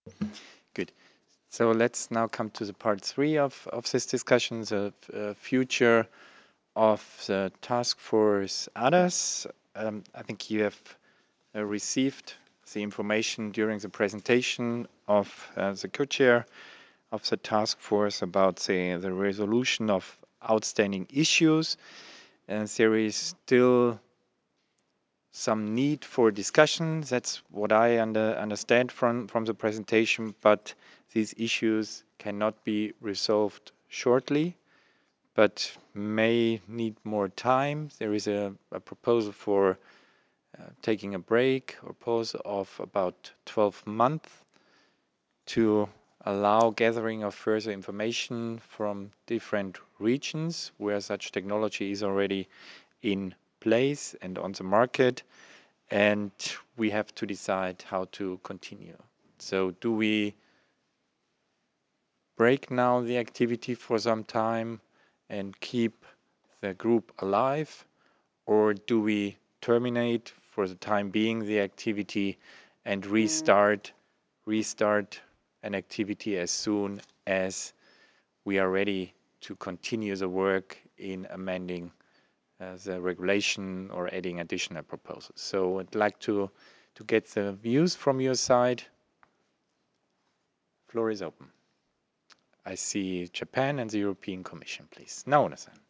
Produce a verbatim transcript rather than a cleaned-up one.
Good. So let's now come to the part three of, of this discussion, the uh, future of the task force ADAS. Um, I think you have uh, received the information during the presentation of uh, the co-chair of the task force about the, the resolution of outstanding issues. And there is still some need for discussion. That's what I under, understand from, from the presentation, but these issues cannot be resolved shortly, but may need more time. There is a, a proposal for uh, taking a break or pause of about twelve months to allow gathering of further information from different regions where such technology is already in place and on the market, and we have to decide how to continue. So do we break now the activity for some time and keep the group alive, or do we terminate for the time being the activity and restart restart an activity as soon as we are ready to continue the work in amending uh, the regulation or adding additional proposals? So I'd like to to get the views from your side. Floor is open. I see Japan and the European Commission, please. Naona-san.